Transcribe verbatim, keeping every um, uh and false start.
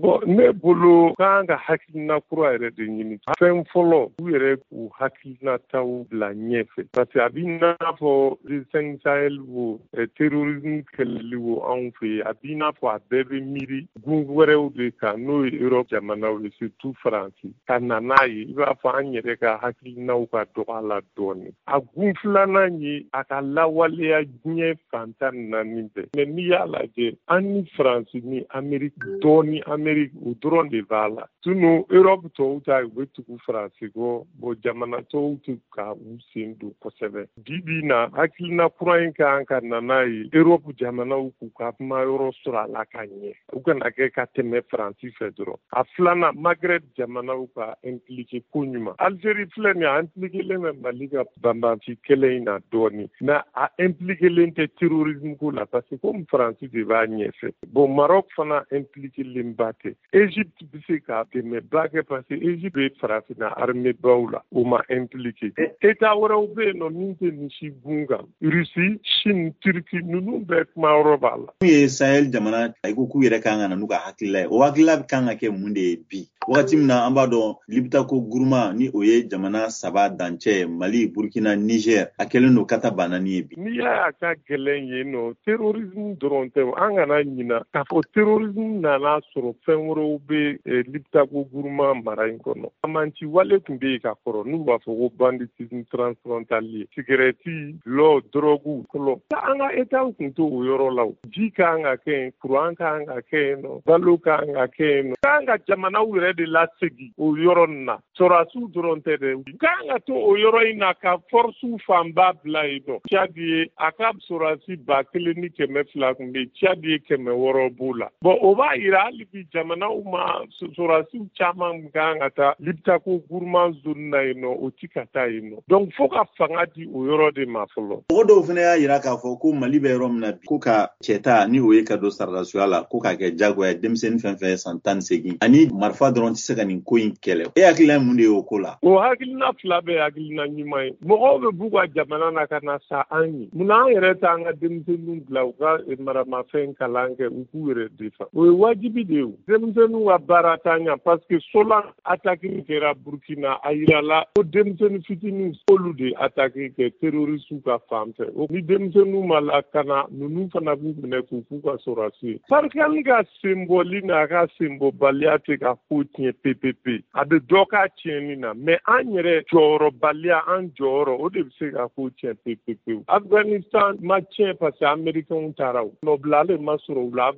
Bon ne bolo kan ka hakilina kura yɛrɛ de ɲini fɛn fɔlɔ u yɛrɛ k'u hakilina taw bila ɲɛfɛ parce que a bi n'a fɔ cinq Sahel wo terrorisme kɛlɛli wo anw fɛ a bi n'a fɔ a bɛɛ bɛ miiri gun wɛrɛw de kan n'o ye Europe jamanaw ye surtout Faransi ka na n'a ye i b'a fɔ an yɛrɛ ka hakilinaw ka dɔgɔ a la dɔɔnin a gun filanan ye a ka lawaleya diɲɛ fan tan naani bɛɛ mais n'i y'a lajɛ an ni Faransi ni Amérique dɔɔnin Amérique o dɔrɔn de b'a la sinon Europe tɔw ta u bɛ tugu Faransi kɔ bon jamana tɔw tɛ ka u sen don kosɛbɛ bi bi in na hakilina kura in kan ka na n'a ye Europe jamanaw k'u ka kuma yɔrɔ sɔrɔ a la ka ɲɛ u kana kɛ ka tɛmɛ Faransi fɛ dɔrɔn a filanan Maghreb jamanaw ka impliqué ko ɲuman Algérie filɛ nin a impliqué len bɛ Mali ka banbanci kɛlɛ in na dɔɔnin mais a impliqué len tɛ terrorisme ko la parce que comme Faransi de b'a ɲɛfɛ bon Maroc fana impliqué len ba tɛ Égypte bɛ se ka dɛmɛ ba kɛ parce que Égypte bɛ farafinna armée baw la o ma impliqué État wɛrɛw bɛ yen nɔ min tɛ nin si gun kan Russie Chine Turquie ninnu bɛɛ kuma yɔrɔ b'a la. N'u ye Sahel jamana i ko k'u yɛrɛ kan ka na n'u ka hakilila ye o hakilila kan ka kɛ mun de ye bi wagati min na an b'a dɔn Liptako groupement ni o ye jamana saba dancɛ Mali Burkina Niger a kɛlen don kata banani ye bi. N'i y'a ka gɛlɛn yen nɔ terrorisme dɔrɔn tɛ an kana ɲina k'a fɔ terrorisme nana sɔrɔ fɛn wɛrɛw bɛ Liptako groupement mara in kɔnɔ amanci wale tun bɛ yen ka kɔrɔ n'u b'a fɔ ko banditisme transfrontalier cigarette lɔ drogue kɔlɔ an ka État tun t'o yɔrɔ la ji kan ka kɛ yen courant kan ka kɛ yen nɔ balo kan ka kɛ yen nɔ kan ka jamanaw yɛrɛ de lasegin o yɔrɔ nin na sɔrɔdasiw dɔrɔn tɛ dɛ kan ka to o yɔrɔ in na ka force fanba bila yen nɔ Tchad ye a ka sɔrɔdasi ba kelen ni kɛmɛ fila kun bɛ Tchad ye kɛmɛ wɔɔrɔ b'o la bon o b'a yira hali bi jamanaw ma sɔrɔdasiw caman kan ka taa Liptako groupement zone na yen nɔ o ti ka taa yen nɔ donc fo ka fanga di o yɔrɔ de ma fɔlɔ. Mɔgɔ dɔw fana y'a yira k'a fɔ ko Mali bɛ yɔrɔ min na bi ko ka cɛta ni o ye ka don sɔrɔdasiya la ko k'a kɛ jagoya denmisɛnnin fɛn fɛn san tan ni seegin ani marifa dɔrɔn tɛ se ka nin ko in kɛlɛ e hakilina mun de ye o ko la. O hakilina fila bɛɛ hakilina ɲuman ye mɔgɔw bɛ b'u ka jamana na ka na sa an ye munna an yɛrɛ t'an ka denmisɛnninw bila u ka maramafɛn kalan kɛ u k'u yɛrɛ defa o ye wajibi de ye o denmisɛnninw ka baara t'a ɲɛ parce que Solan attaque kɛra Burkina a yirala ko denmisɛnnin fitinin olu de attaque kɛ terroriste ka fan fɛ o ni denmisɛnninw ma lakana ninnu fana b'u minɛ k'u k'u ka sɔrɔdasi ye farikali ka senbɔli n'a ka senbɔbaliya tɛ ka ko tiɲɛ pepepe a bɛ dɔ k'a tiɲɛni na mais an yɛrɛ jɔyɔrɔbaliya an jɔyɔrɔ o de bɛ se ka ko tiɲɛ pepepewu Afghanistan ma tiɲɛ parce que Américains taara o nɔbilalen ma sɔrɔ u la